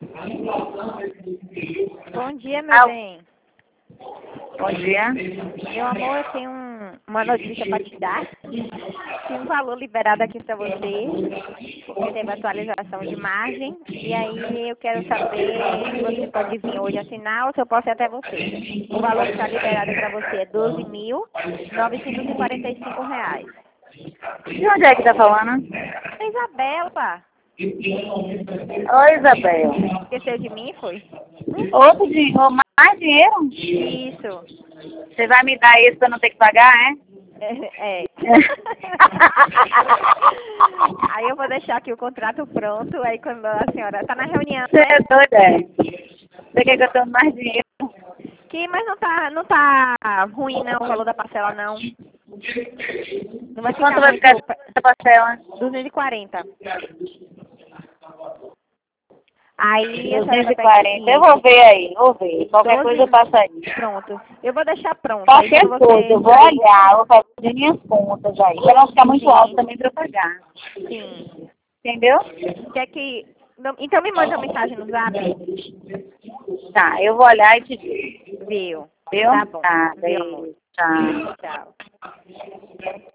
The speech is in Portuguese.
Bom dia, meu bem. Bom dia. Meu amor, eu tenho uma notícia para te dar. Tem um valor liberado aqui para você, porque teve atualização de margem. E aí eu quero saber se você pode vir hoje assinar ou se eu posso ir até você. O valor que está liberado para você é R$ 12.945. De onde é que tá falando? É Isabela, pá. Oi, Isabel. Esqueceu de mim, foi? Outro dinheiro, mais dinheiro? Isso. Você vai me dar isso pra eu não ter que pagar, é? É. Aí eu vou deixar aqui o contrato pronto, aí quando a senhora tá na reunião, Você né? é doida, é? Você quer que eu tome mais dinheiro? Mas não tá ruim não o valor da parcela não. Não vai ficar Quanto vai muito. ficar essa parcela? 240. Aí a senhora vai pegar 240. Eu vou ver aí, vou ver. Qualquer 12. coisa eu passo aí. Pronto. Eu vou deixar pronto. Aí Qualquer quando coisa, eu você. vou olhar, vou fazer minhas contas aí. Pra não ficar muito alto Sim, também pra eu pagar. sim. Entendeu? Quer que. Então me manda uma mensagem no zap. Tá, eu vou olhar e te digo. Viu? Viu? Tá bom. Tá, Viu, amor? beijo. Tchau. Tchau.